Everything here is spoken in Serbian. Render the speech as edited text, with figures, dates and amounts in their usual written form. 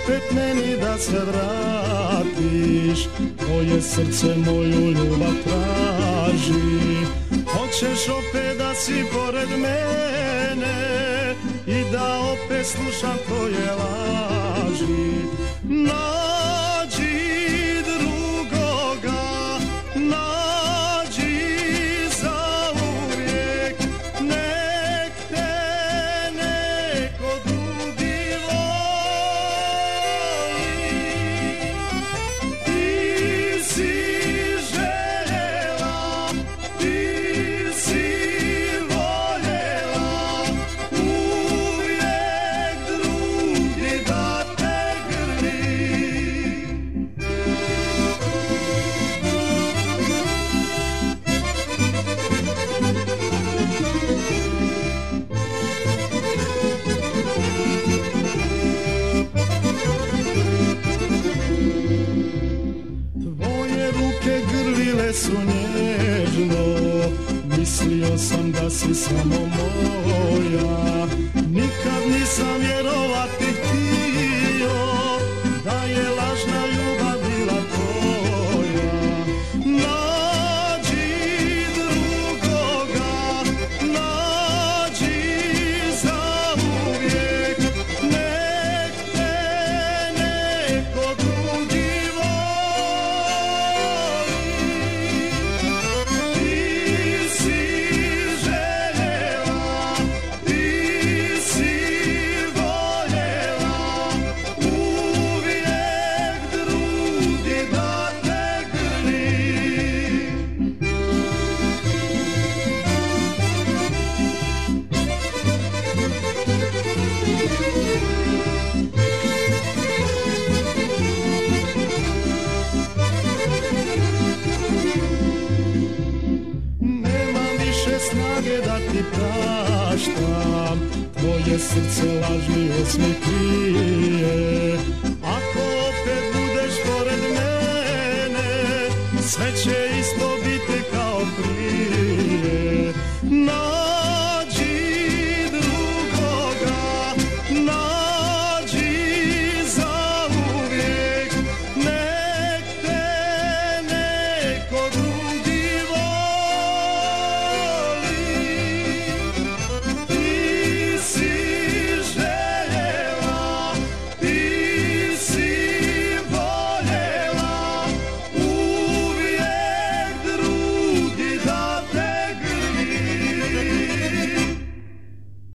opet meni da se vratiš, tvoje srce moju ljubav traži. Hoćeš opet da si pored mene i da opet slušam tvoje laži. Nađi drugoga, nađi zauvijek, nek te neko drugi voli. Ti si željela, ti si voljela, uvijek drugi da te grli. Tvoje ruke grlile su nježno, mislio sam da si samo moja. Nikad nisam vjerovati htio da je lažna ljubav bila tvoja. Nađi drugoga, nađi zauvijek, nek te neko drugi voli. Ti si željela, ti si voljela, uvijek drugi da te grli. Nemam više snage da ti praštam, tvoje srce lažni osmijeh krije. Ako opet budeš pored mene, sve će isto